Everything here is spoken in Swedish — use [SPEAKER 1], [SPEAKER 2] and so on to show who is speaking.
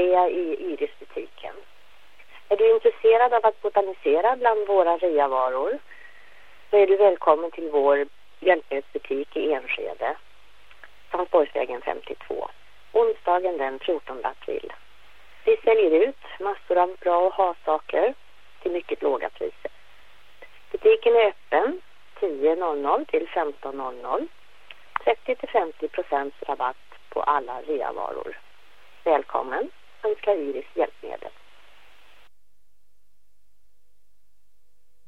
[SPEAKER 1] sommarrea i Iris-butiken. Är du intresserad av att botanisera bland våra reavaror så är du välkommen till vår hjälpmedelsbutik i Enskede, Sandsborgsvägen 52, onsdagen den 14 april. Vi säljer ut massor av bra ha-saker till mycket låga priser. Butiken är öppen 10.00 till 15.00. 30-50% rabatt på alla reavaror. Välkommen, önskar Iris hjälpmedel.